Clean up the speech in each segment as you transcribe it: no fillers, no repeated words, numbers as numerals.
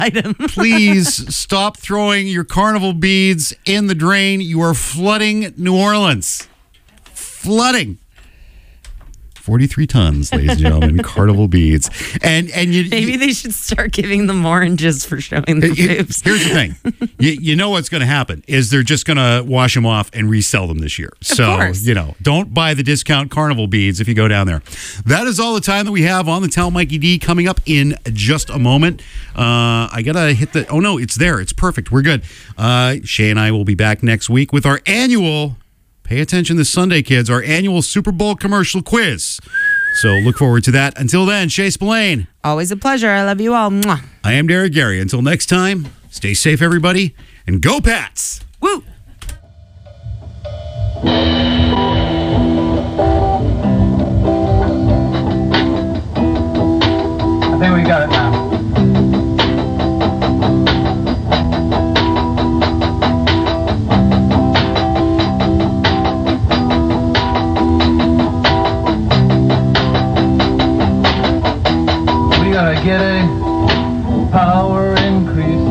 item. Please stop throwing your carnival beads in the drain. You are flooding New Orleans. Flooding. 43 tons, ladies and gentlemen, carnival beads. And Maybe they should start giving them oranges for showing the boobs. Here's the thing. You know what's going to happen is they're just going to wash them off and resell them this year. So, course. Don't buy the discount carnival beads if you go down there. That is all the time that we have on the Tell Mikey D. Coming up in just a moment. I got to hit the... Oh, no, it's there. It's perfect. We're good. Shay and I will be back next week with our annual... Pay attention this Sunday, kids. Our annual Super Bowl commercial quiz. So look forward to that. Until then, Shay Spillane. Always a pleasure. I love you all. Mwah. I am Derek Gary. Until next time, stay safe, everybody, and go Pats! Woo! I think we got it now. Get a power increase,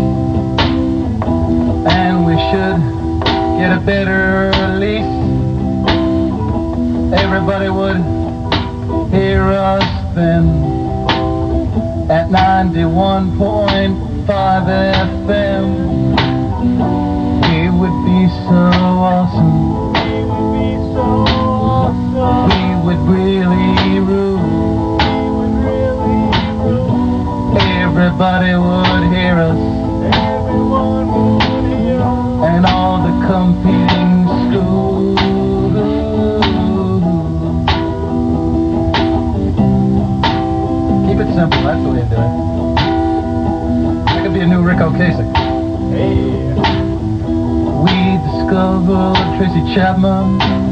and we should get a better lease. Everybody would hear us then at 91.5 FM. It would be so awesome. We would really rule. Everybody would hear us, and all the competing schools. Keep it simple, that's the way to do it. That could be a new Rick Ocasek. Hey. We discovered Tracy Chapman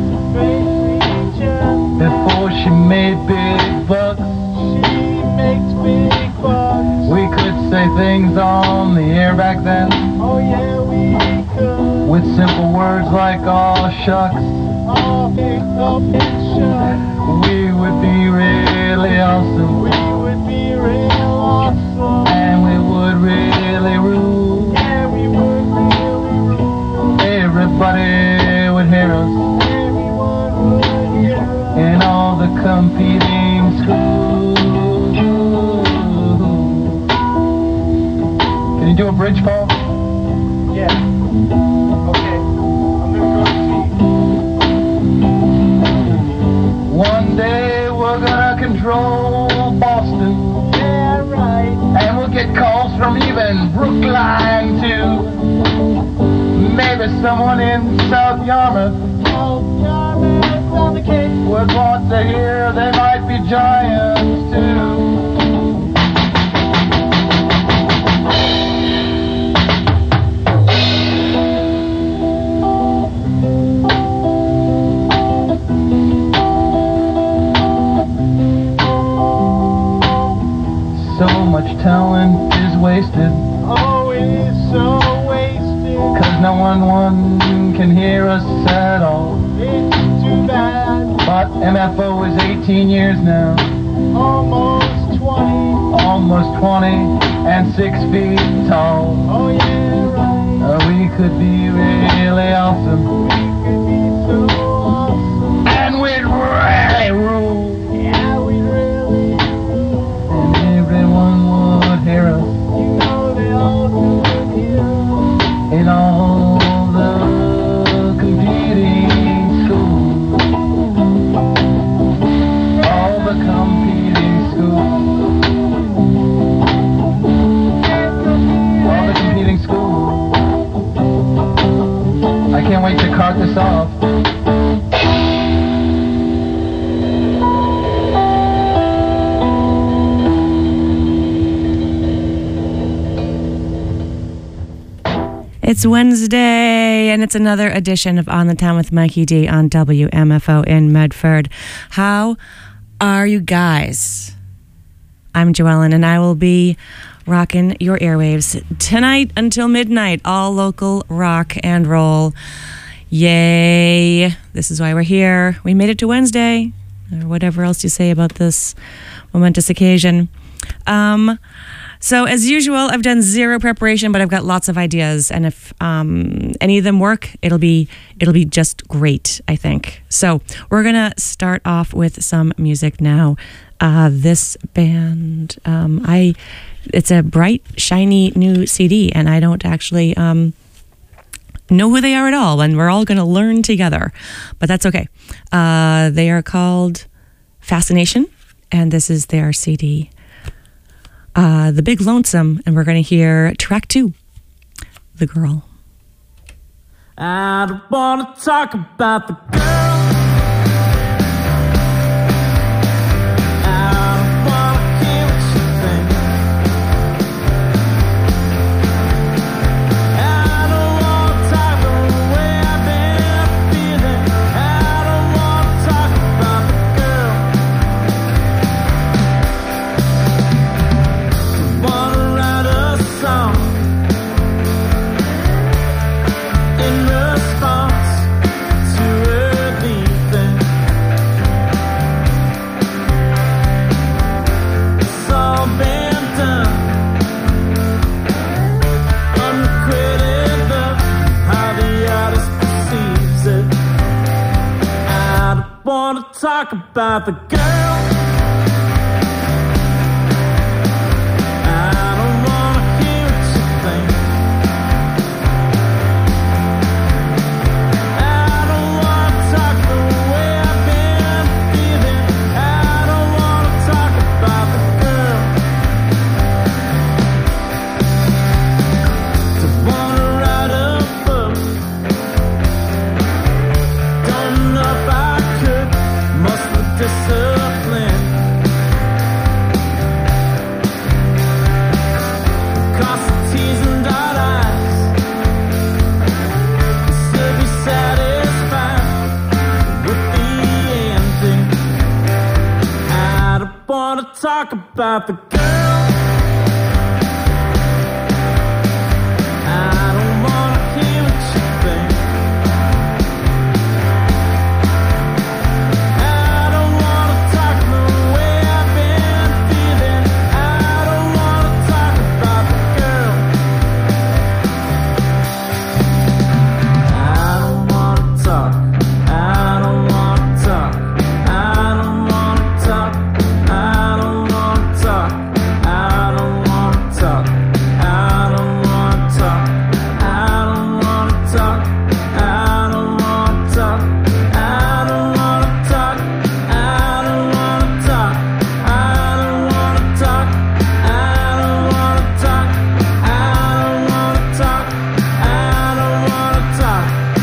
before she made big bucks. She makes big bucks. We could say things on the air back then. Oh yeah, we could. With simple words like "aw shucks." Oh, big shucks. We would be really awesome. We would be real awesome. And we would really rule. Yeah, we would really rule. Everybody would hear us. Everyone would hear us. In all the competing schools. Can you do a bridge, Paul? Yeah. Okay. I'm gonna go see. One day we're gonna control Boston. Yeah, right. And we'll get calls from even Brookline too. Maybe someone in South Yarmouth. South Yarmouth on the Cape would want to hear they might be giants too. So much talent is wasted. Oh, it is so wasted. Cause no one can hear us at all. It's too bad. But MFO is 18 years now. Almost 20. Almost 20 and 6 feet tall. Oh yeah, right. We could be really awesome. We could be so awesome. And we'd really rule. Yeah, we'd really rule. And everyone would hear us. You know they all could hear us. In all the competing schools. All the competing schools. All the competing schools. I can't wait to cart this off. It's Wednesday, and it's another edition of On the Town with Mikey D on WMFO in Medford. How are you guys? I'm Joellen, and I will be rocking your airwaves tonight until midnight. All local rock and roll. Yay. This is why we're here. We made it to Wednesday, or whatever else you say about this momentous occasion. So as usual, I've done zero preparation, but I've got lots of ideas, and if any of them work, it'll be just great, I think. So we're gonna start off with some music now. This band, it's a bright, shiny new CD, and I don't actually know who they are at all, and we're all gonna learn together, but that's okay. They are called Fascination, and this is their CD. The Big Lonesome, and we're going to hear track 2, The Girl. I don't want to talk about the girl. I don't want to hear what you think. I don't want to talk the way I've been feeling. I don't want to talk about the girl. I want to write a song in response to her leaving. It's all been done. Uncredited love, how the artist perceives it. I don't want to talk about the girl. I don't want to hear what you think. I don't want to talk the way I've been feeling. I don't want to talk about the girl. Don't want to write a book. Don't know if I could muster discipline. Cross the T's and dot I's. Still be satisfied with the ending. I don't want to talk about the girl. I don't want to hear what you think. I don't want to talk the way I've been feeling. I don't want to talk about the girl. I don't want to talk. I don't want to talk. I don't want to talk. I don't want to talk. I don't want to talk. I don't want to talk. I don't want to talk. I don't want to talk. I don't want to talk. I don't want to talk. I don't want to talk. I don't want to talk. I don't want to talk. I don't want to talk.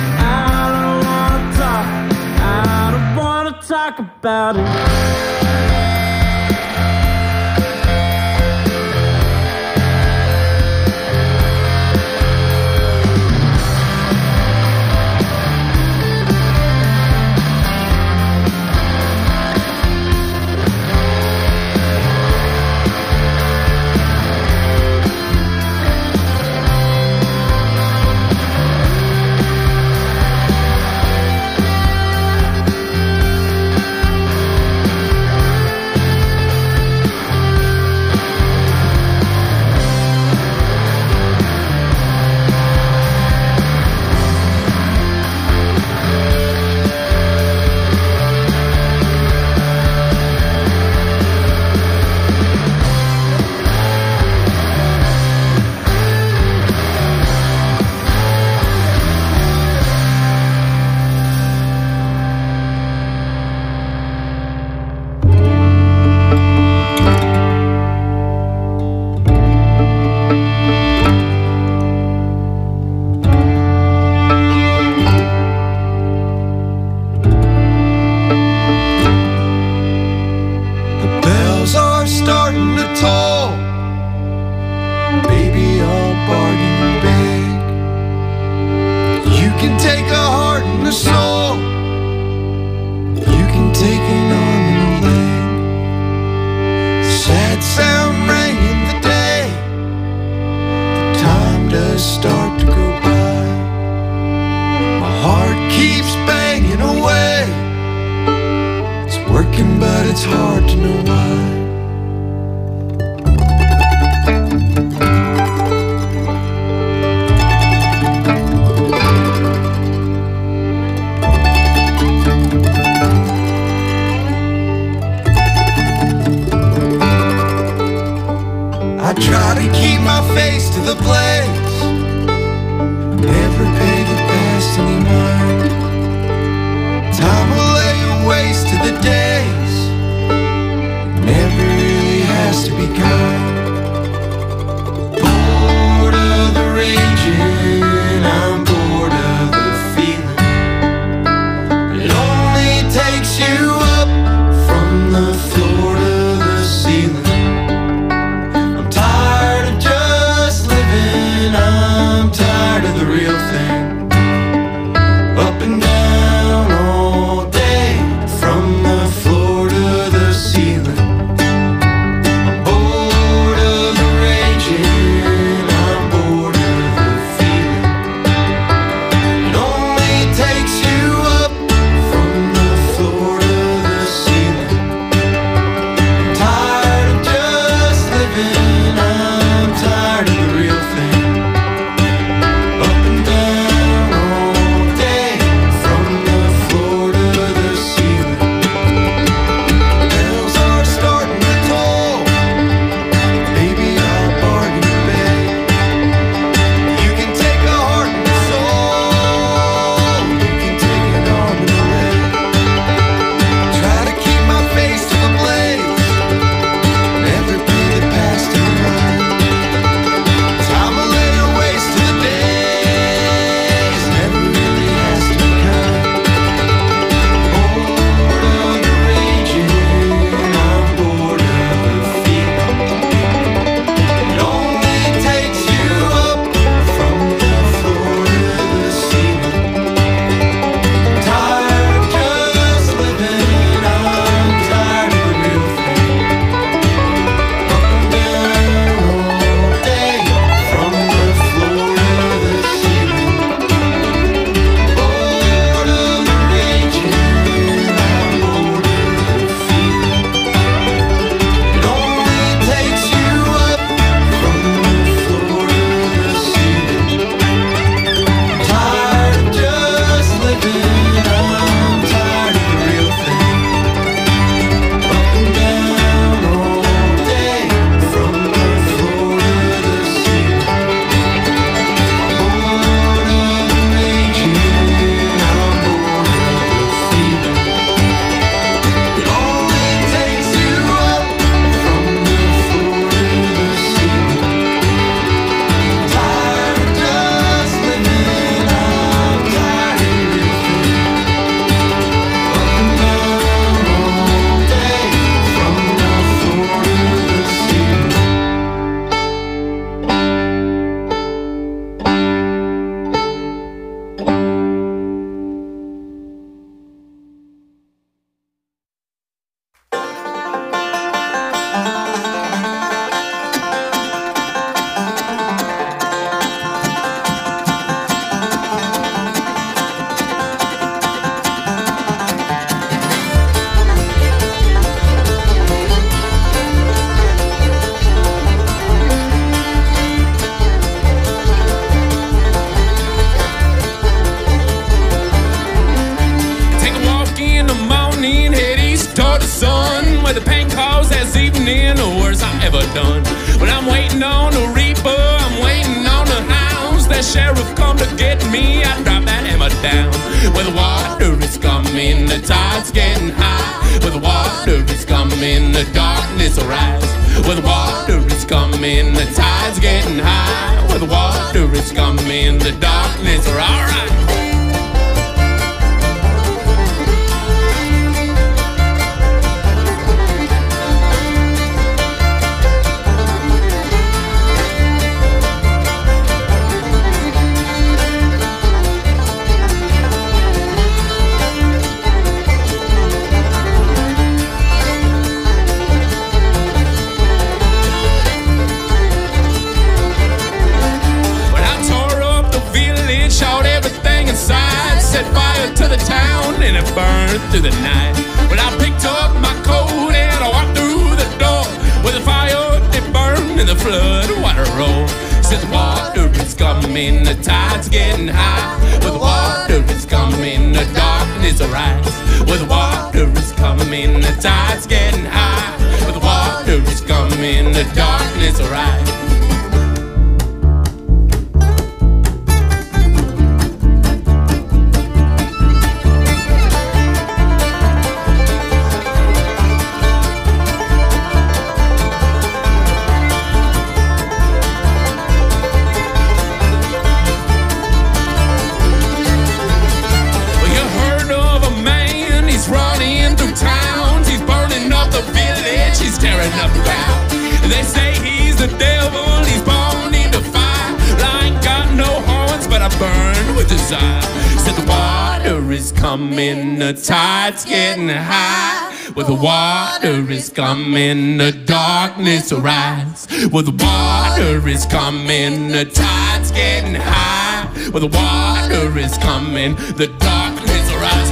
I don't want to talk. I don't want to talk about it. Working, but it's hard to know why. waste to the place. Never pay the past any mind. Time will lay waste to the days. Never really has to be kind. Bored of the raging, I'm bored of the feeling. It only takes you up from the floor to the ceiling. I'm tired of just living, I'm tired of the real thing. Up and down all day, from the floor to the ceiling. I'm bored of the raging, I'm bored of the feeling. It only takes you up from the floor to the ceiling. I'm tired of just living, I'm tired of the real thing. Up and down all day, from the floor to the ceiling. Bells are starting to toll. Maybe I'll bargain a bed. You can take a heart and a soul. You can take an arm and a leg. Try to keep my face to the blaze. Never pay the past in mind. Time will lay waste to the days. Never really has to be kind. Bored of the raging, I'm bored of the feeling. It only takes you up from the floor to the ceiling. Tired of just living, I'm tired of the real thing. Up and down all day, from the floor to the ceiling. Bored of the raging, I'm bored of the feeling. It only takes you up from the floor to the ceiling. Tired of just living, I'm tired of the real thing. Up and down all day, from the floor to the ceiling. Bored of the raging, I'm bored of the feeling. It only takes you up from the floor to the ceiling. Tired of just living, I'm tired of the real thing. Up and down all day, from the floor to the ceiling. Take a walk in the morning, head east toward the sun, where the pain calls this evening, the worst I ever done. But I'm waiting on the reaper, I'm waiting on the hounds. That sheriff come to get me, I drop that hammer down. Where the water is coming, the tide's getting high. Where the water is coming, the darkness will rise. Where the water is coming, the tide's getting high. Where the water is coming, the darkness are alright. When I tore up the village, shot everything inside, set fire to the town, and it burned through the night. When I picked up my coat and I walked through the door, where the fire it burned and the flood water rolled. Said the water is coming, the tide's getting high. Where the water is coming, the darkness will rise. Where the water is coming, the tide's getting high. Where the water is coming, the darkness will rise. desire. Said the water is coming, the tide's getting high. Well, the water is coming, the darkness will rise. Well, the water is coming, the tide's getting high. Well, the water is coming, the darkness will rise.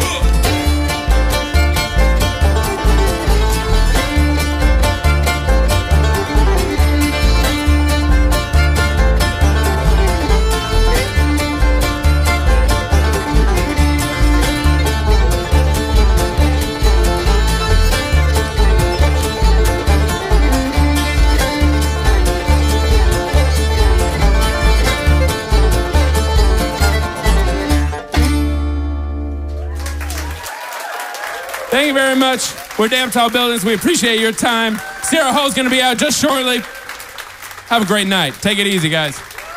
Thank you very much. We're Damn Tall Buildings. We appreciate your time. Sarah Hull's going to be out just shortly. Have a great night. Take it easy, guys.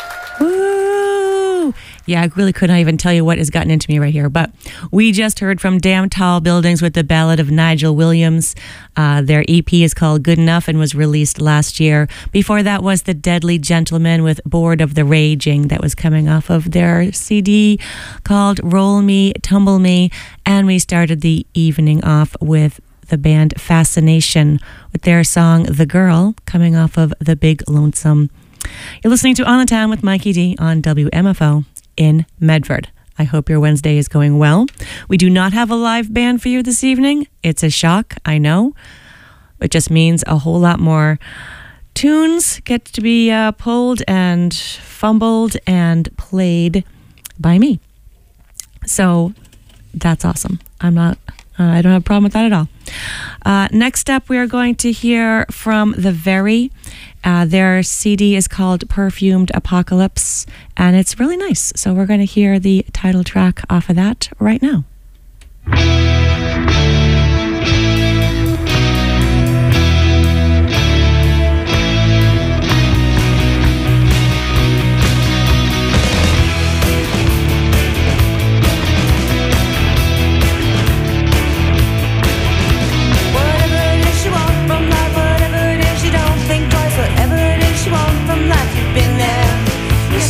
Woo! Yeah, I really couldn't even tell you what has gotten into me right here. But we just heard from Damn Tall Buildings with the Ballad of Nigel Williams. Their EP is called Good Enough and was released last year. Before that was The Deadly Gentleman with Board of the Raging. That was coming off of their CD called Roll Me, Tumble Me. And we started the evening off with the band Fascination with their song The Girl, coming off of The Big Lonesome. You're listening to On the Town with Mikey D on WMFO in Medford. I hope your Wednesday is going well. We do not have a live band for you this evening. It's a shock, I know. It just means a whole lot more tunes get to be pulled and fumbled and played by me. So that's awesome. I don't have a problem with that at all. Next up, we are going to hear from The Very. Their CD is called Perfumed Apocalypse, and it's really nice. So we're going to hear the title track off of that right now.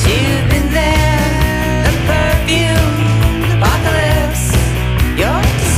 You've been there, the perfume, apocalypse. You're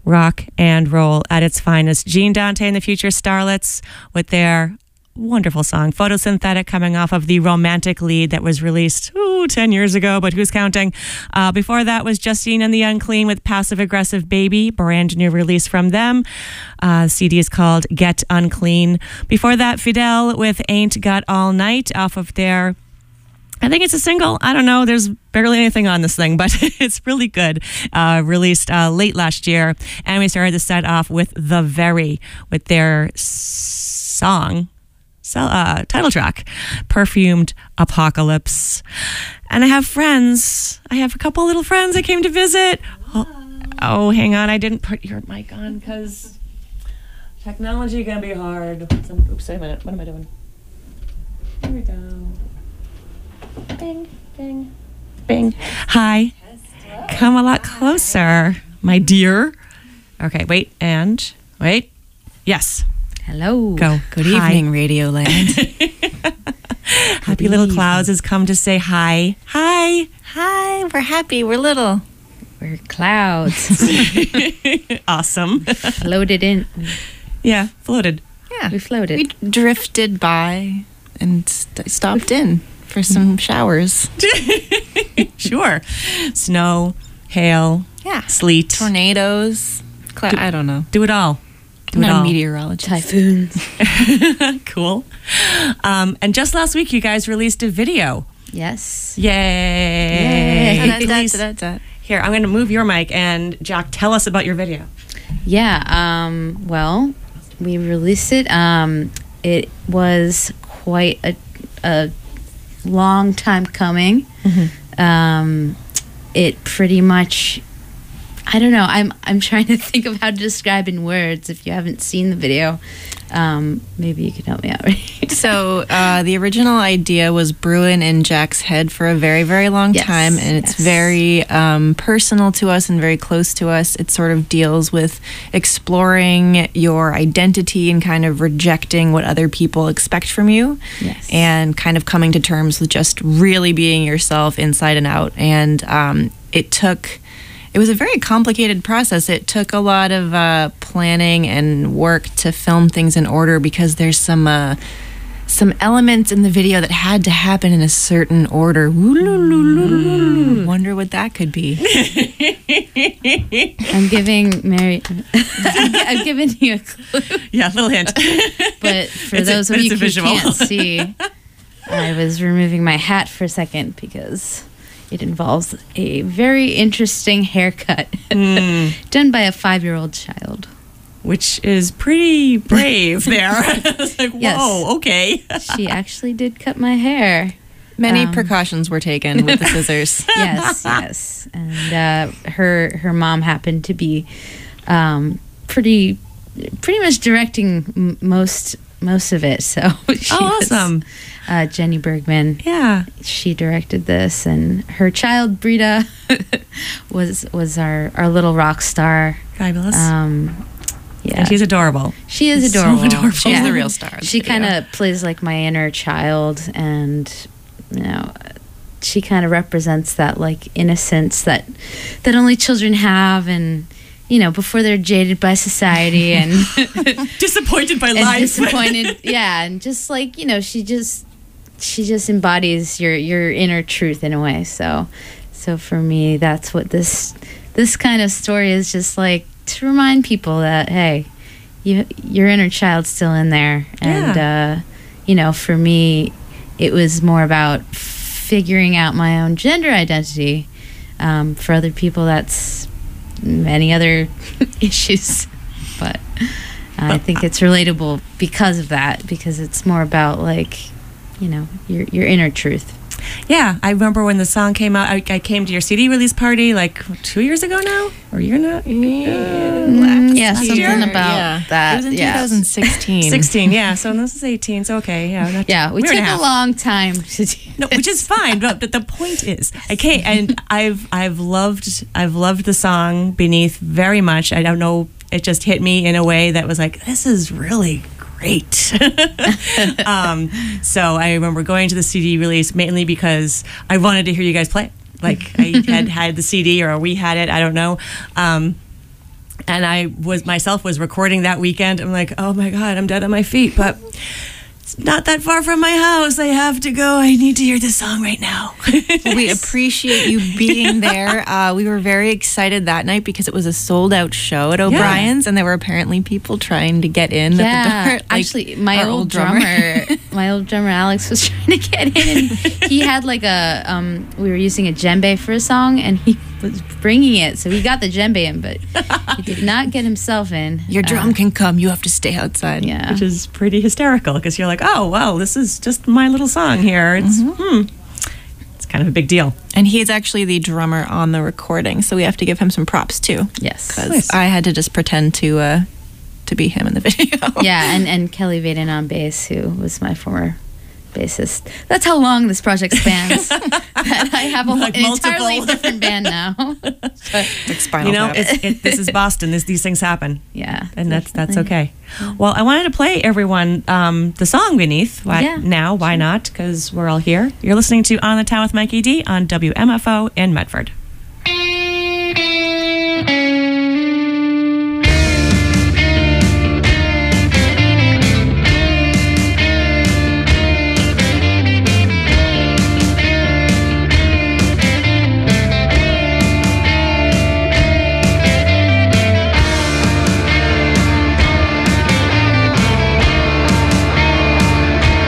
rock and roll at its finest. Gene Dante and the Future Starlets with their wonderful song Photosynthetic, coming off of the Romantic lead that was released 10 years ago, but who's counting? Before that was Justine and the Unclean with Passive Aggressive Baby, brand new release from them. The CD is called Get Unclean. Before that, Fidel with Ain't Got All Night off of their, I think it's a single. I don't know. There's barely anything on this thing, but it's really good. Released late last year. And we started the set off with The Very with their song, title track, Perfumed Apocalypse. And I have friends. I have a couple little friends that came to visit. Oh, hang on. I didn't put your mic on because technology gonna be hard. Oops, wait a minute. What am I doing? Here we go. Bing, bing, bing. Hi. Come a lot closer, my dear. Okay, wait, and wait. Yes. Hello. Go. Good Hi. evening, Radioland. Happy Little Clouds has come to say hi. Hi. Hi, we're happy. We're little. We're clouds. Awesome. Floated in. Yeah, floated. Yeah. We floated. We drifted by and stopped in for some showers. Sure. Snow, hail, Yeah. sleet. Tornadoes. I don't know. Do it all. Do I'm it not all. a meteorologist. Typhoons. Cool. And just last week, you guys released a video. Yes. Yay. Please- Da-da-da-da-da. Here, I'm going to move your mic, and Jack, tell us about your video. Yeah. Well, we released it. It was quite a long time coming. It pretty much, I don't know. I'm trying to think of how to describe in words. If you haven't seen the video, maybe you could help me out. So the original idea was brewing in Jack's head for a very, very long Yes, time, and it's yes. very personal to us and very close to us. It sort of deals with exploring your identity and kind of rejecting what other people expect from you, Yes. and kind of coming to terms with just really being yourself inside and out. And it was a very complicated process. It took a lot of planning and work to film things in order because there's some elements in the video that had to happen in a certain order. Wonder what that could be. I'm giving Mary. I'm giving you a clue. Yeah, little hint. But for It's a- those but of it's you a who visual. can't see, I was removing my hat for a second because it involves a very interesting haircut done by a 5-year-old child. Which is pretty brave there. It's like, Yes. whoa, okay. She actually did cut my hair. Many precautions were taken with the scissors. Yes, yes. And her mom happened to be pretty much directing most of it. So she was, awesome. Jenny Bergman. Yeah. She directed this, and her child Brita was our little rock star. Fabulous. Yeah, And she's adorable. she is so adorable. adorable. She's the real star of the She video. kind of plays like my inner child, and she kind of represents that like innocence that only children have, and before they're jaded by society and Disappointed by and life. disappointed. Yeah, and just like she just embodies your inner truth in a way. So for me, that's what this kind of story is, just like to remind people that, hey, your inner child's still in there. And for me, it was more about figuring out my own gender identity. For other people, that's many other issues, but I think it's relatable because of that, because it's more about like your inner truth. Yeah, I remember when the song came out. I came to your CD release party like 2 years ago now, or a year now. Yeah, something year? about that. It was in yeah. 2016. 16, yeah. So this is 18. So okay, yeah. Not Yeah, we year took and a half. long time to do No, which is fine. But the point is, okay, and I've loved the song Beneath very much. I don't know, it just hit me in a way that was like, this is really great. So I remember going to the CD release mainly because I wanted to hear you guys play it. Like I had the CD, or we had it, I don't know. And I was recording that weekend. I'm like, oh my God, I'm dead on my feet, but it's not that far from my house. I have to go. I need to hear this song right now. We appreciate you being there. We were very excited that night because it was a sold out show at O'Brien's, and there were apparently people trying to get in at the door. Like, actually, my our old drummer, Alex, was trying to get in, and he had like we were using a djembe for a song, and he was bringing it, so he got the djembe in, but he did not get himself in. Your drum can come. You have to stay outside. Yeah. Which is pretty hysterical because you're like, oh, well, this is just my little song here. It's kind of a big deal. And he's actually the drummer on the recording, so we have to give him some props too. Yes. Because Nice. I had to just pretend to be him in the video. Yeah, and Kelly Vaden on bass, who was my former bassist. That's how long this project spans. That I have an entirely different band now. Like Spinal You know, Tap. this is Boston. These things happen. Yeah, And that's definitely. okay. Well, I wanted to play everyone the song Beneath. Yeah. Now, why not? Because we're all here. You're listening to On the Town with Mikey D on WMFO in Medford.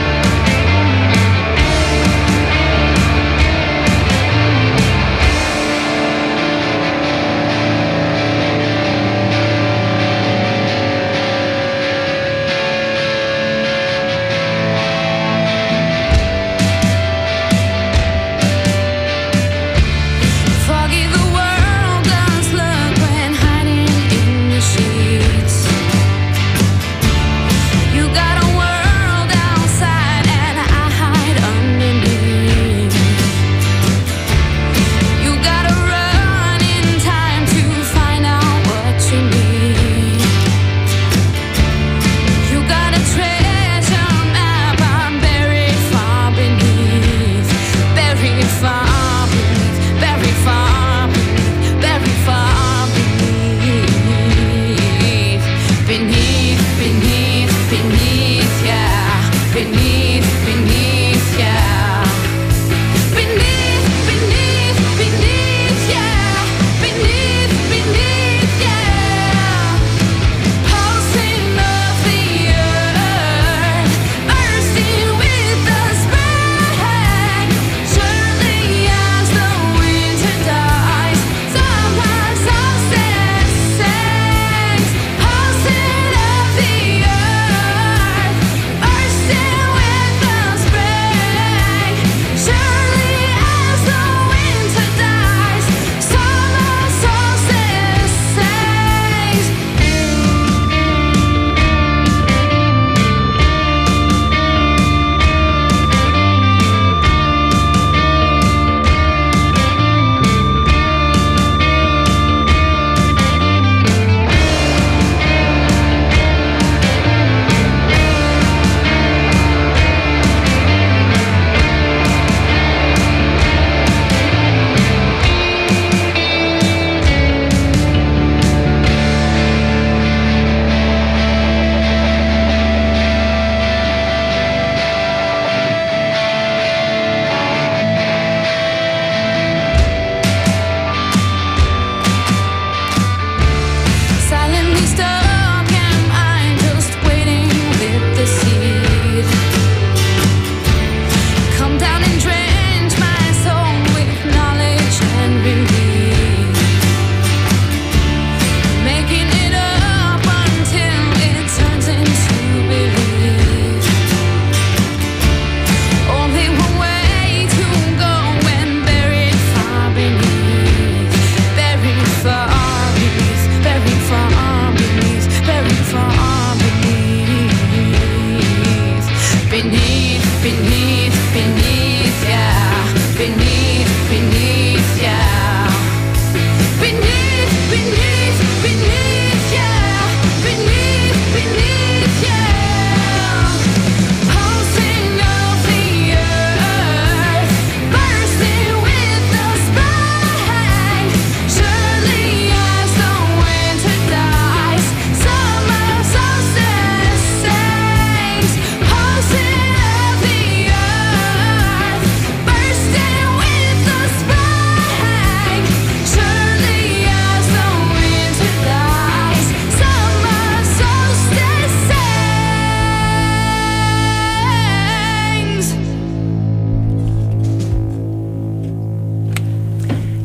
Thank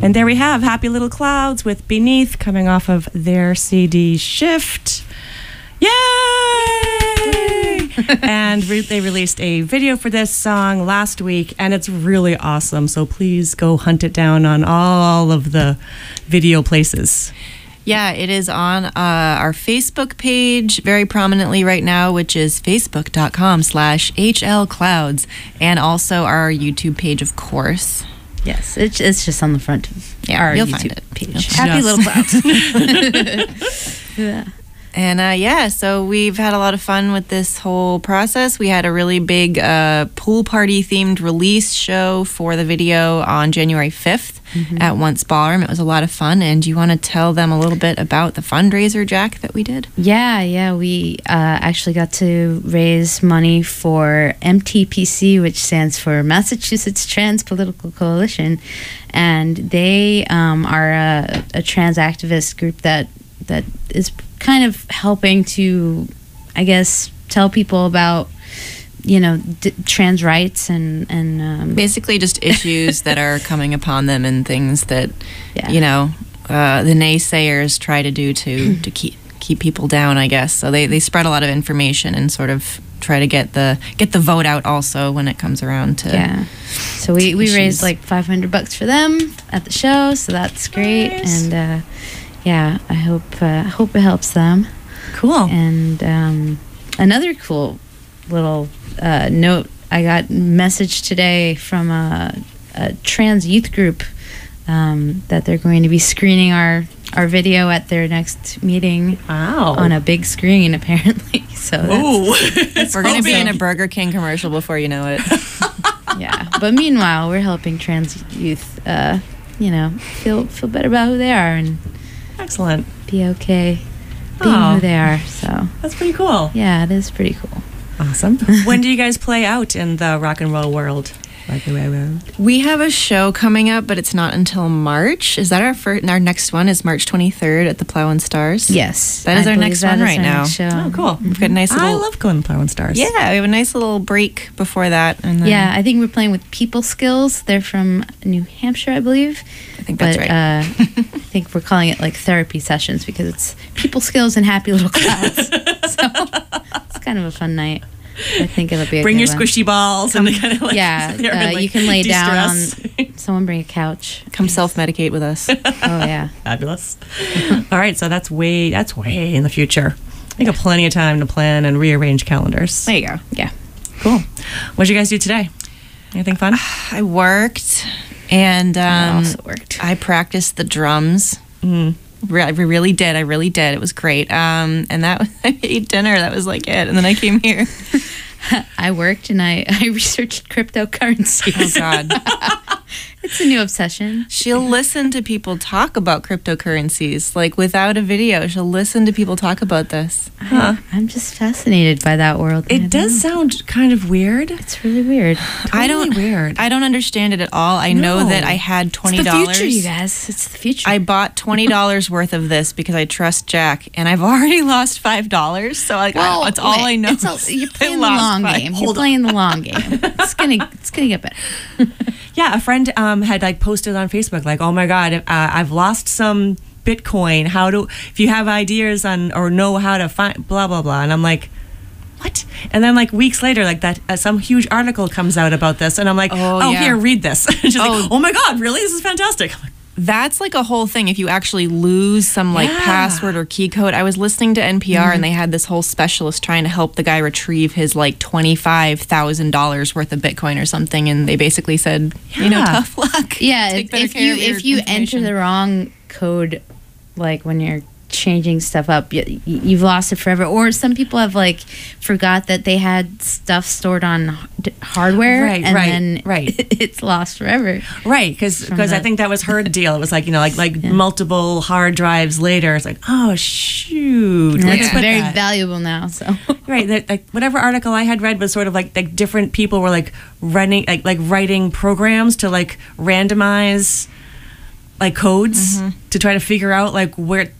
And there we have Happy Little Clouds with Beneath coming off of their CD Shift. Yay! And they released a video for this song last week, and it's really awesome. So please go hunt it down on all of the video places. Yeah, it is on our Facebook page very prominently right now, which is facebook.com/HLClouds, and also our YouTube page, of course. Yes, it's just on the front of our you'll YouTube find it. page. Happy Little Clouds. Yeah. And so we've had a lot of fun with this whole process. We had a really big pool party themed release show for the video on January 5th at Once Ballroom. It was a lot of fun. And do you want to tell them a little bit about the fundraiser, Jack, that we did? Yeah, we actually got to raise money for MTPC, which stands for Massachusetts Trans Political Coalition, and they are a trans activist group that is kind of helping to, I guess, tell people about, trans rights and basically just issues that are coming upon them and things that, the naysayers try to do to keep people down, I guess. So they spread a lot of information and sort of try to get the vote out also when it comes around to So we raised like $500 for them at the show, so that's great. Nice. And I hope it helps them. Cool. And another cool little note, I got a message today from a trans youth group that they're going to be screening our video at their next meeting. Wow. On a big screen, apparently. So we're going to be in a Burger King commercial before you know it. Yeah. But meanwhile, we're helping trans youth, feel better about who they are and excellent. Be okay being who they are. So that's pretty cool. Yeah, it is pretty cool. Awesome. When do you guys play out in the rock and roll world? We have a show coming up, but it's not until March. Is that our next one? Is March 23rd at the Plow and Stars? Yes, that is our next one right now. Oh, cool. We've got a nice little. I love going to Plow and Stars. Yeah, we have a nice little break before that, and then I think we're playing with People Skills. They're from New Hampshire, I believe. I think that's right. I think we're calling it like therapy sessions because it's People Skills and Happy Little Clouds. So it's kind of a fun night. I think it'll be a bring good your one. squishy balls and kind of you can lay down on someone bring a couch. Come self-medicate with us. Oh yeah. Fabulous. All right, so that's way in the future. You got plenty of time to plan and rearrange calendars. There you go. Yeah. Cool. What did you guys do today? Anything fun? I worked and I also worked. I practiced the drums. I really did. It was great. And that was, I ate dinner. That was like it. And then I came here. I worked and I researched cryptocurrency. Oh God. It's a new obsession. She'll listen to people talk about cryptocurrencies, like without a video. She'll listen to people talk about this. I'm just fascinated by that world. It does sound kind of weird. It's really weird. I don't understand it at all. I know that I had $20. It's the future, you guys. It's the future. I bought $20 worth of this because I trust Jack, and I've already lost $5. So that's all I know. You're playing the long game. You're playing the long game. It's gonna get better. Yeah, a friend had like posted on Facebook like, "Oh my God, I've lost some Bitcoin. If you have ideas on or know how to find blah blah blah," and I'm like, "What?" And then like weeks later, like that some huge article comes out about this, and I'm like, "Here, read this." And she's like, "Oh my God, really? This is fantastic." I'm like, that's like a whole thing. If you actually lose some like password or key code. I was listening to NPR and they had this whole specialist trying to help the guy retrieve his like $25,000 worth of Bitcoin or something. And they basically said, tough luck. Yeah. If you enter the wrong code, like when you're changing stuff up, you've lost it forever. Or some people have like forgot that they had stuff stored on hardware, then it's lost forever. Right, because I think that was her deal. It was like multiple hard drives later. It's like, oh shoot, it's very valuable now. So right, like whatever article I had read was sort of like different people were like running like writing programs to like randomize like codes to try to figure out like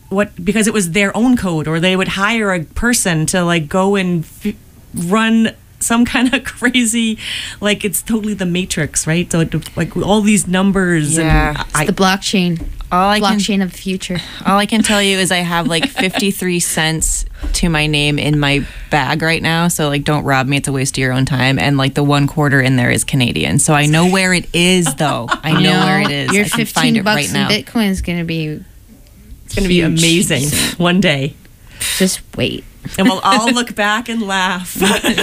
because it was their own code, or they would hire a person to like go and run some kind of crazy, like it's totally the Matrix, right? So like all these numbers. Yeah. And The blockchain. All I can Blockchain of the future. All I can tell you is I have like 53 cents to my name in my bag right now. So like, don't rob me. It's a waste of your own time. And like the 1 quarter in there is Canadian. So I know where it is though. I know where it is. Your I can find $15 it right in now. Bitcoin is going to be it's going to be huge. amazing one day. Just wait. And we'll all look back and laugh.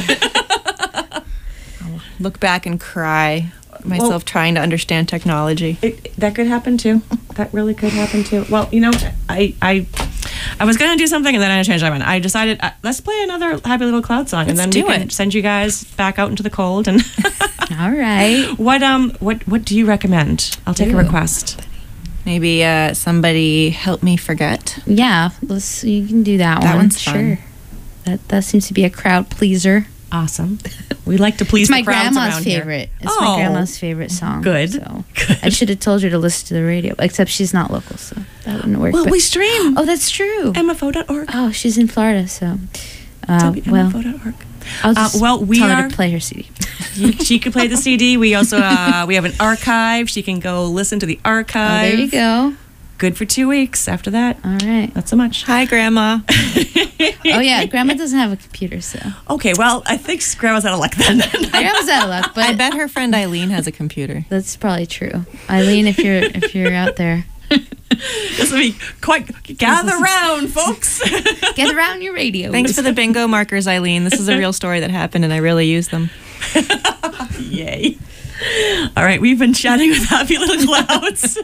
Look back and cry myself trying to understand technology. That could happen too. That really could happen too. Well, you know, I was going to do something and then I changed my mind. I decided let's play another Happy Little Cloud song and Let's then we do can it. send you guys back out into the cold. And All right. what do you recommend? I'll take a Ooh. request. Maybe somebody help me forget. Yeah, you can do that one. That one's sure. fun. That seems to be a crowd pleaser. Awesome. We like to please It's my the crowds grandma's around here. favorite. It's Oh. my grandma's favorite song. Good. So I should have told her to listen to the radio, except she's not local, so that wouldn't work. Well, but- we stream oh, that's true. mfo.org. Oh, she's in Florida, so well, WMFO.org. I'll just we tell her are. to play her CD. She could play the CD. We also we have an archive. She can go listen to the Oh, archive. there you go. Good for 2 weeks. After that, All right. not so much. Hi, Grandma. Oh yeah, Grandma doesn't have a computer, so Okay, well, I think Grandma's out of luck then. Grandma's out of luck. But I bet her friend Eileen has a computer. that's probably true. Eileen, if you're out there, This will be quite. Gather round, folks. get around your radio. Thanks for the bingo markers, Eileen. This is a real story that happened, and I really use them. Yay. All right, we've been chatting with Happy Little Clouds.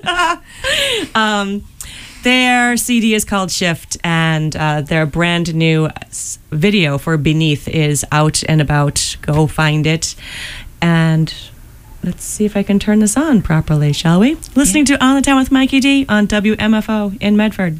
Their CD is called Shift, and their brand new video for Beneath is out and about. Go find it. And let's see if I can turn this on properly, shall we? Listening to On the Town with Mikey D on WMFO in Medford.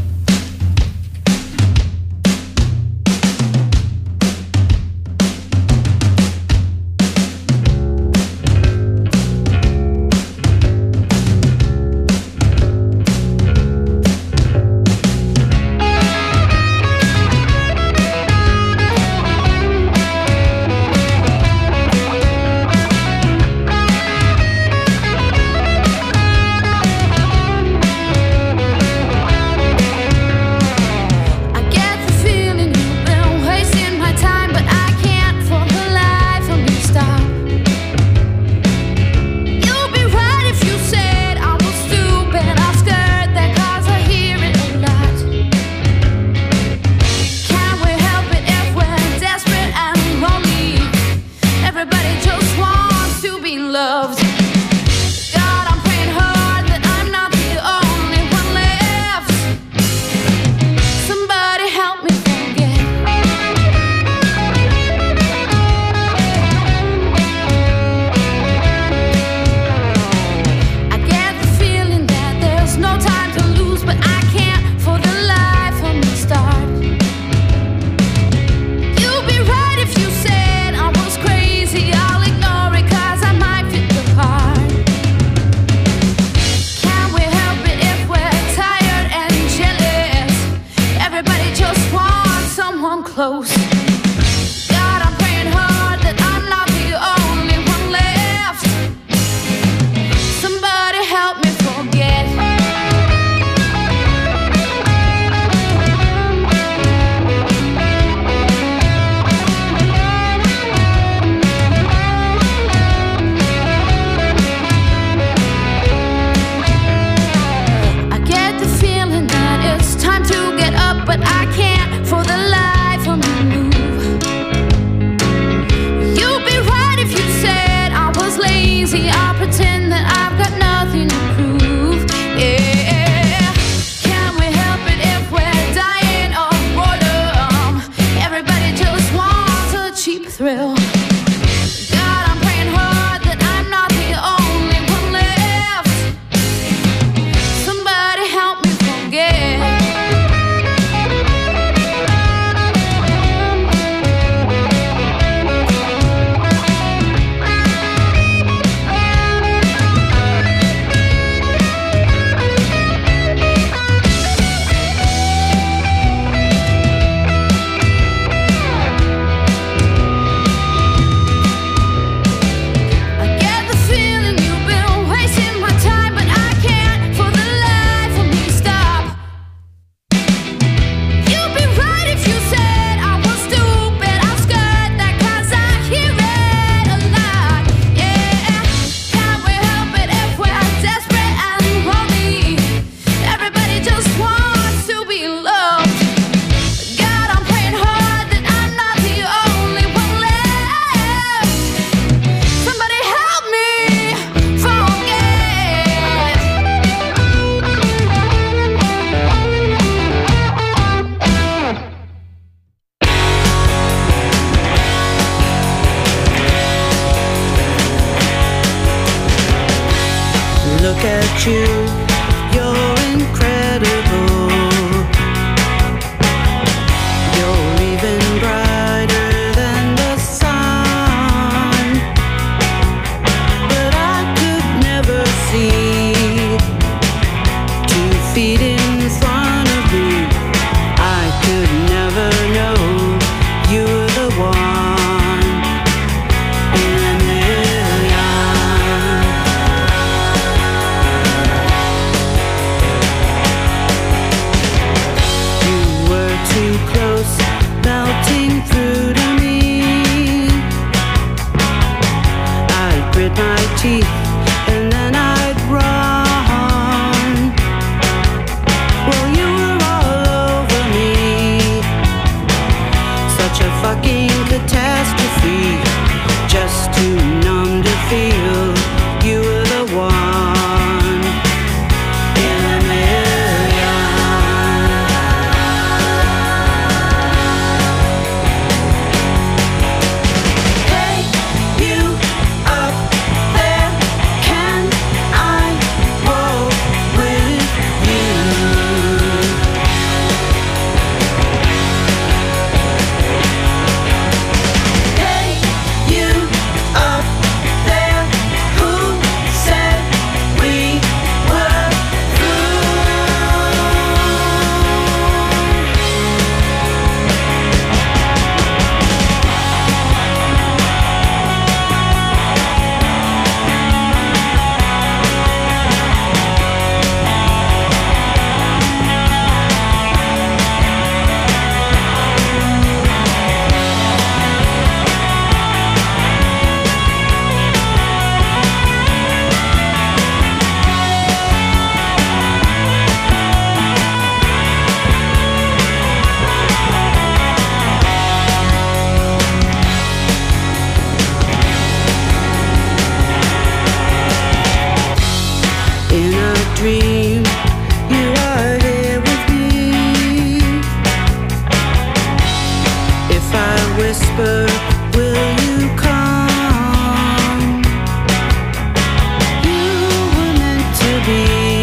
I get the feeling you've been wasting my time, but I can't for the life of me stop. You'd be right if you said I was stupid. I'm scared that 'cause I hear it a lot. Can we help it if we're desperate and lonely? Everybody just wants to be loved. God, I'm praying hard that I'm not the only one left. Somebody help me forget. I get the feeling that there's no time to lose, but I can't for the life of me start. You'd be right if you said I was crazy. I'll ignore it 'cause I might fit the part. Can we help it if we're tired and jealous? Everybody just wants someone close. God, I'm praying hard that I'm not the only one left. Somebody help me forget. I get the feeling that it's time to get up, but I can't for the life of me move. you. You're incredible. You're even brighter than the sun. But I could never see 2 feet in front of me. I could never know you were the one in a million. You were too close, melting through to me. I'd grit my teeth and then I'd run. Well, you were all over me. Such a fucking catastrophe. Just too numb to feel you were the one in a million. Hey, you up there, can I roll with you? Hey, you up there, who said we were through? In a dream, you are here with me. If I whisper, will you come? You were meant to be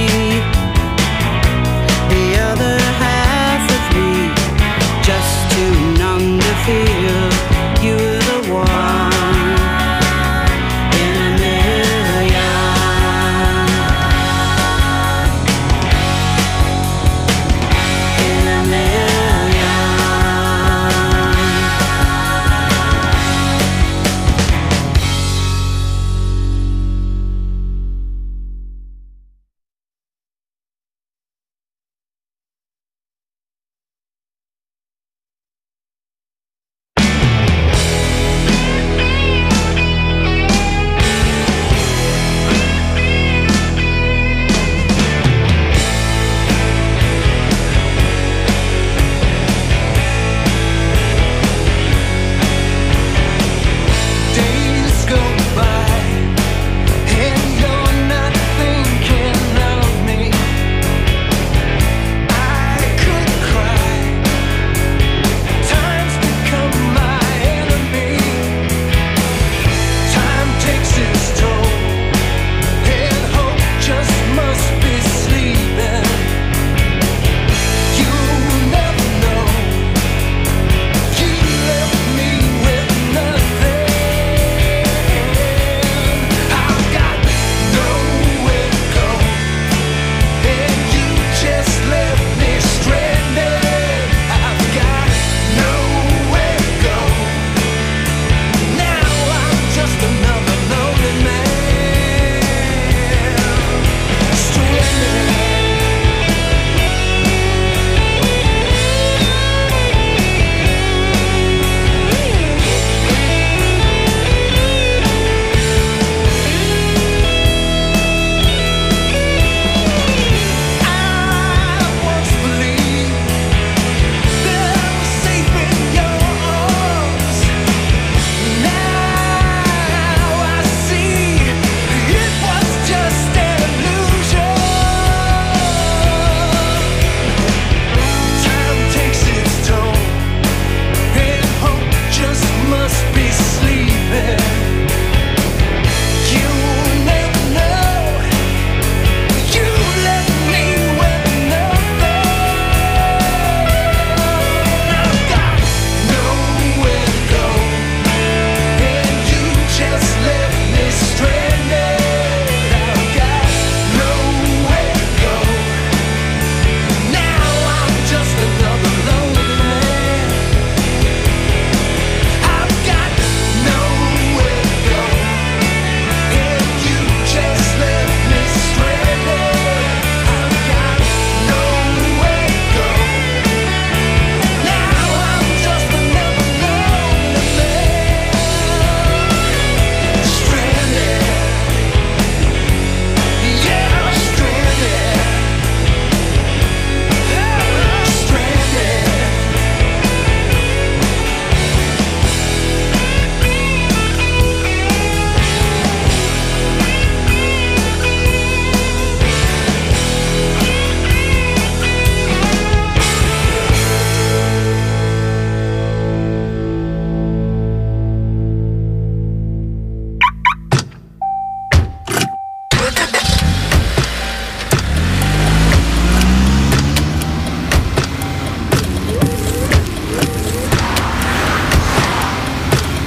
the other half of me, just too numb to feel you were the one in a million. In a million.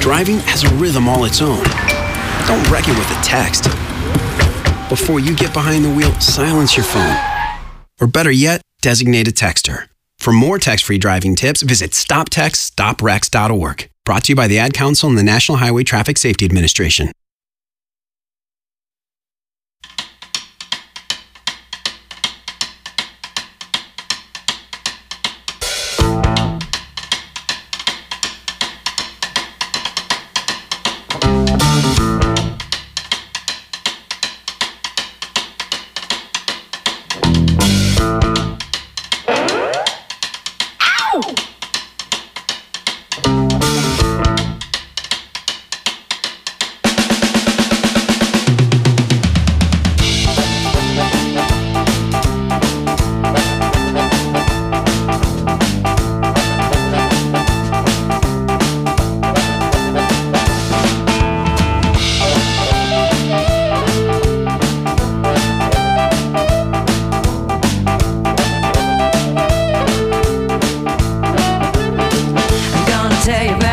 Driving has a rhythm all its own. Don't wreck it with a text. Before you get behind the wheel, silence your phone. Or better yet, designate a texter. For more text-free driving tips, visit stoptextstoprex.org. Brought to you by the Ad Council and the National Highway Traffic Safety Administration. Tell you